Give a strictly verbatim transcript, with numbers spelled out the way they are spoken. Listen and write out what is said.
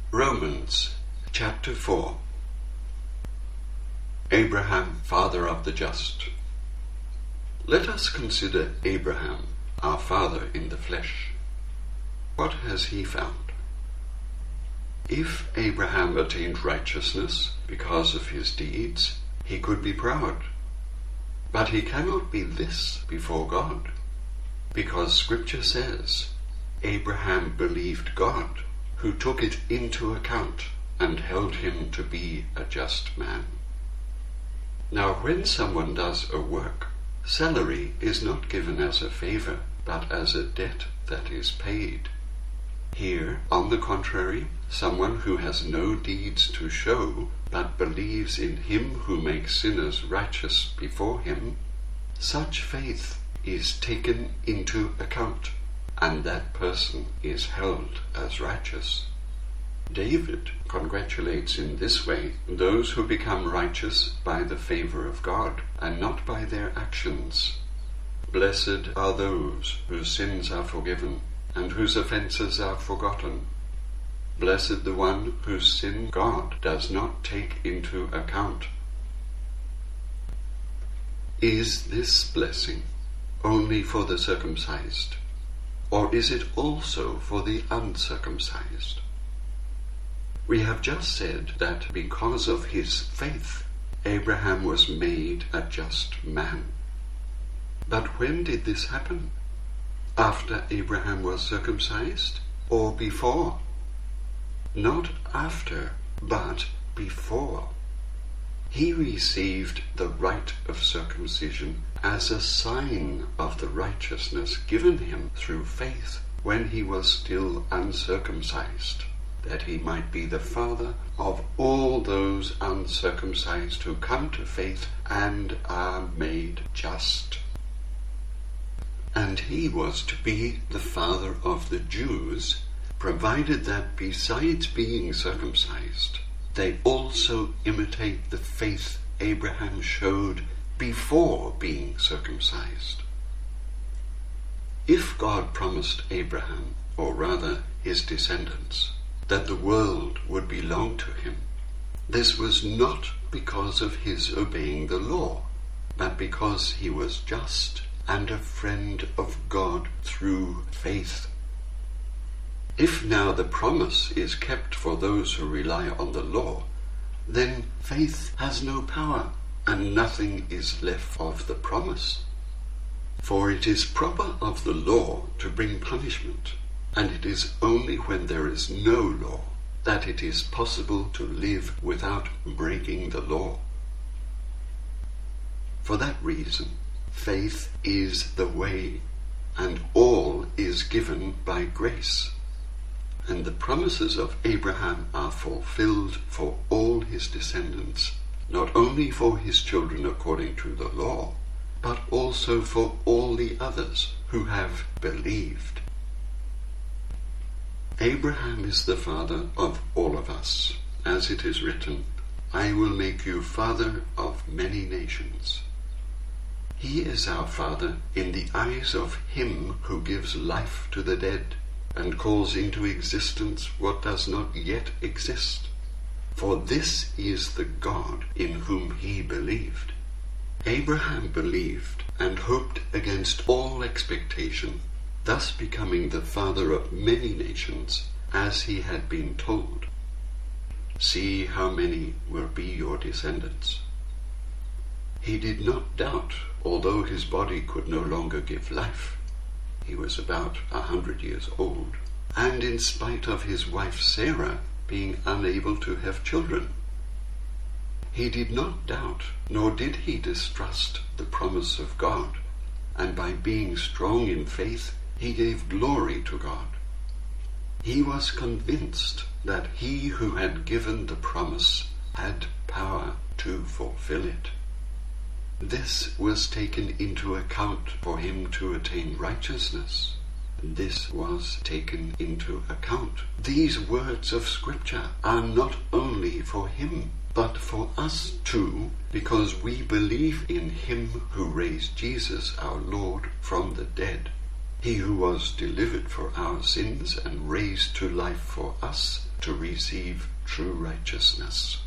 Romans chapter four. Abraham, father of the just. Let us consider Abraham, our father in the flesh. What has he found? If Abraham attained righteousness because of his deeds, he could be proud. But he cannot be this before God, because Scripture says, Abraham believed God, who took it into account and held him to be a just man. Now when someone does a work, salary is not given as a favor, but as a debt that is paid. Here, on the contrary, someone who has no deeds to show, but believes in him who makes sinners righteous before him, such faith is taken into account, and that person is held as righteous. David congratulates in this way those who become righteous by the favor of God, and not by their actions. Blessed are those whose sins are forgiven, and whose offences are forgotten. Blessed the one whose sin God does not take into account. Is this blessing only for the circumcised, or is it also for the uncircumcised? We have just said that because of his faith, Abraham was made a just man. But when did this happen? After Abraham was circumcised, or before? Not after, but before. He received the rite of circumcision as a sign of the righteousness given him through faith when he was still uncircumcised, that he might be the father of all those uncircumcised who come to faith and are made just. And he was to be the father of the Jews, provided that besides being circumcised, they also imitate the faith Abraham showed before being circumcised. If God promised Abraham, or rather his descendants, that the world would belong to him, this was not because of his obeying the law, but because he was just and a friend of God through faith. If now the promise is kept for those who rely on the law, then faith has no power, and nothing is left of the promise. For it is proper of the law to bring punishment, and it is only when there is no law that it is possible to live without breaking the law. For that reason, faith is the way, and all is given by grace. And the promises of Abraham are fulfilled for all his descendants, not only for his children according to the law, but also for all the others who have believed. Abraham is the father of all of us, as it is written, I will make you father of many nations. He is our father in the eyes of him who gives life to the dead, and calls into existence what does not yet exist. For this is the God in whom he believed. Abraham believed and hoped against all expectation, thus becoming the father of many nations, as he had been told. See how many will be your descendants. He did not doubt, although his body could no longer give life. He was about a hundred years old, and in spite of his wife Sarah being unable to have children. He did not doubt, nor did he distrust the promise of God, and by being strong in faith, he gave glory to God. He was convinced that he who had given the promise had power to fulfill it. This was taken into account for him to attain righteousness. This was taken into account. These words of Scripture are not only for him, but for us too, because we believe in him who raised Jesus our Lord from the dead. He who was delivered for our sins and raised to life for us, to receive true righteousness.